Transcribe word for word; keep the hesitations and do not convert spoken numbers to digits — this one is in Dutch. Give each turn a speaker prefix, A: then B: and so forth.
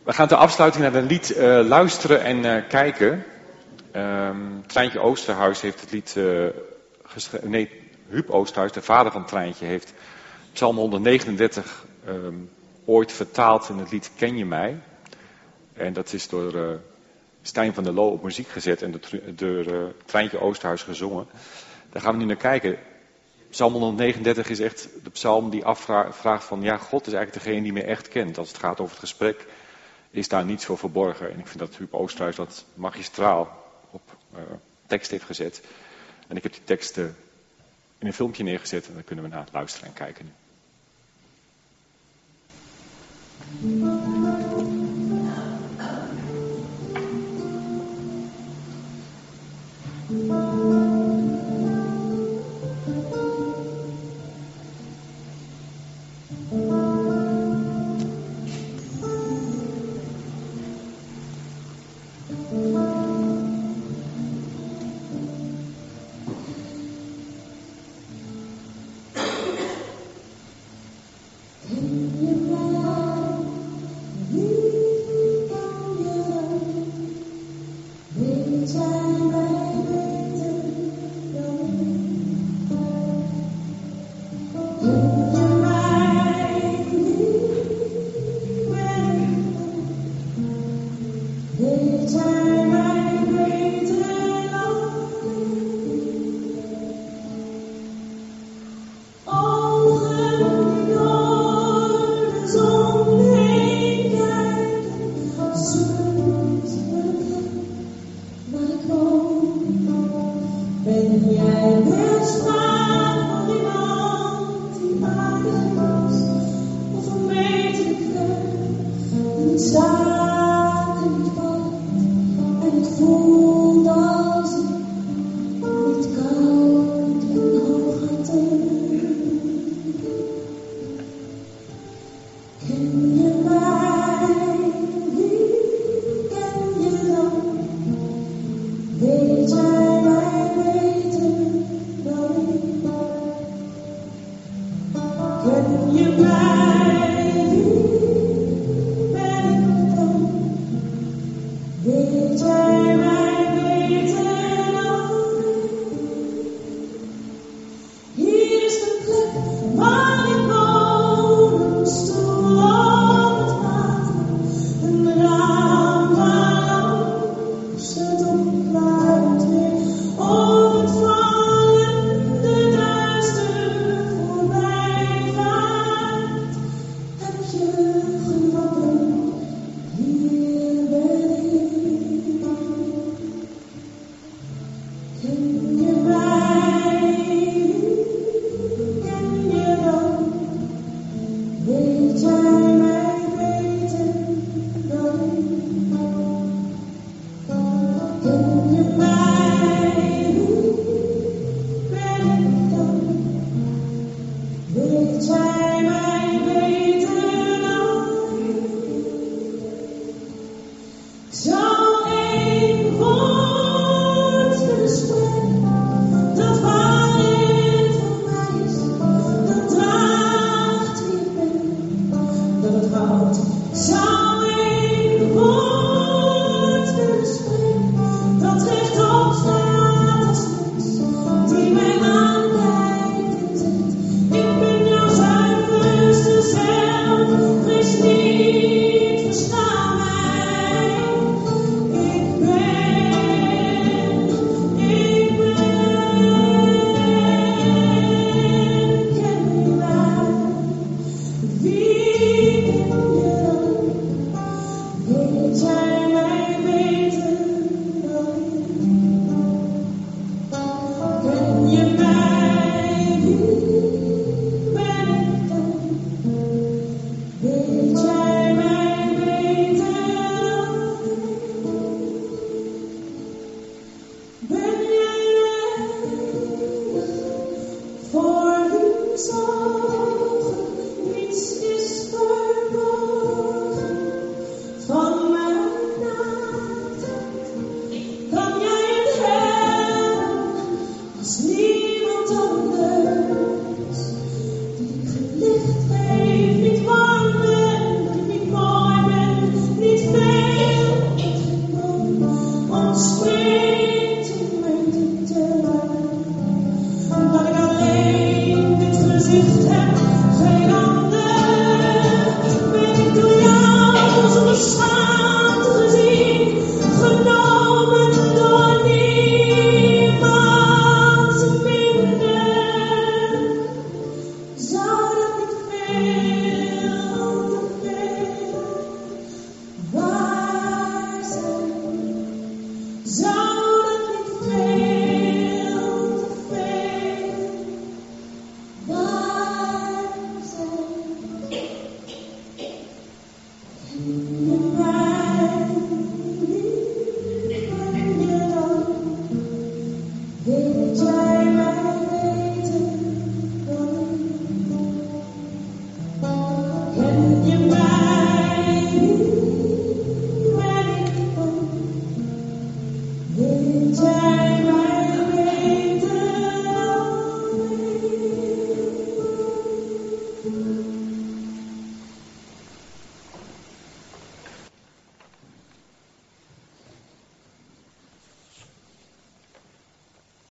A: We gaan ter afsluiting naar een lied uh, luisteren en uh, kijken. Um, Treintje Oosterhuis heeft het lied uh, geschreven. Nee, Huub Oosterhuis, de vader van Treintje, heeft Psalm honderdnegenendertig um, ooit vertaald in het lied Ken je mij? En dat is door uh, Stijn van der Loo op muziek gezet en door, door uh, Treintje Oosterhuis gezongen. Daar gaan we nu naar kijken. Psalm honderdnegenendertig is echt de psalm die afvraagt van, ja, God is eigenlijk degene die me echt kent. Als het gaat over het gesprek, is daar niets voor verborgen. En ik vind dat Huub Oosterhuis dat magistraal op uh, tekst heeft gezet. En ik heb die tekst uh, in een filmpje neergezet en dan kunnen we naar luisteren en kijken nu.
B: Weet jij mij Thank